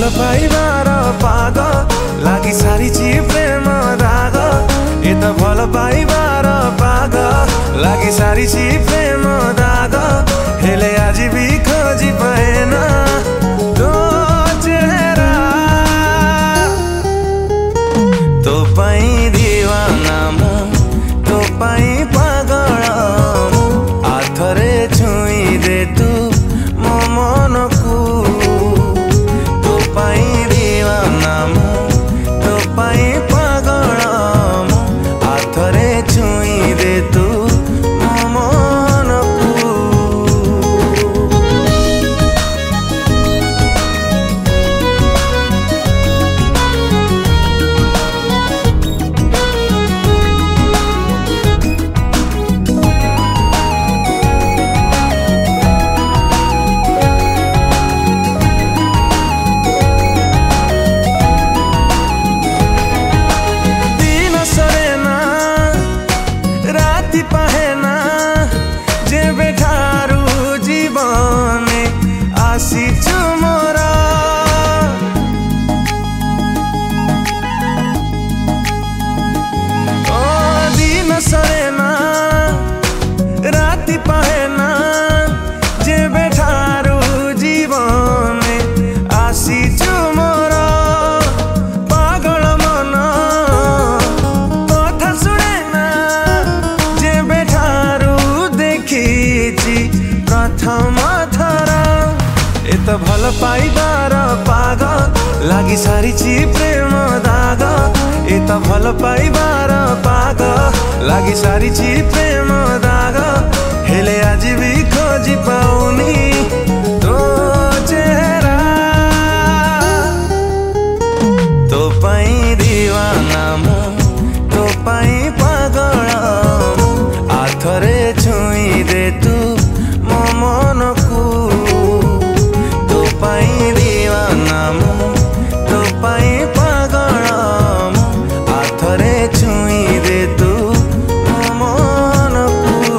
पाइबार पाग लागि सारिछि प्रेम दाग। ए त भल पाइबार पाग लागि सारिछि प्रेम दाग। हेले आज भी खोजी पाएन तो चेहरा, तो पाई दीवाना मु, तो पाई पागल मु। आथरे छुई दे तू मो मन को, तो पाई दीवाना मु, तो पाई पागल मु। आथरे छुई दे तू मो मन को। सरेना राति पहेना जे बेठारू जीवन आसीचु मोर पागल मन। कथा शुणेना जे बेठारू देखिछि प्रथम थर। ए त भल पाइबार पाग लागि सारिछि प्रेम दाग। ए त भल पाइबार पाग लागि सारिछि प्रेम दाग। हेले आज भी खोजी पाउनी तो चेहरा, तो पाई दीवाना मु, तो पाई पागल मु। आथरे छुई दे तू मो मन को, तो पाई दीवाना मु, तो पाई पागल मु। आथरे छुई दे तू मो मन को।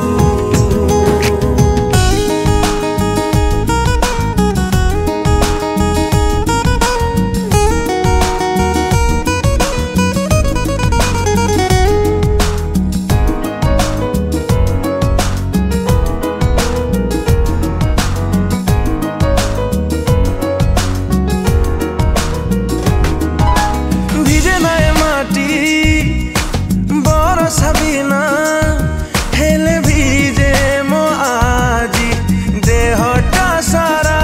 सबिना हेले भीजे मो आजी देहटा सारा।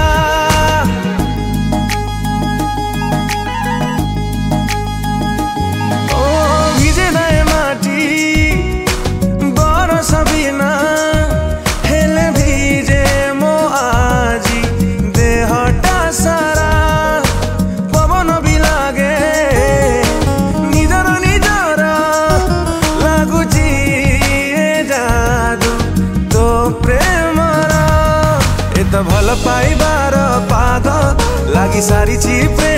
ओ भीजे नाय माटी बर सबिना हेले भीजे मो आजी देहटा सारा। पवन भी लागे निजर निजर लाଗୁଛି ଏ जादू तो प्रेमर। ए त भल पाइबार पाग लागि सारिछि प्रेम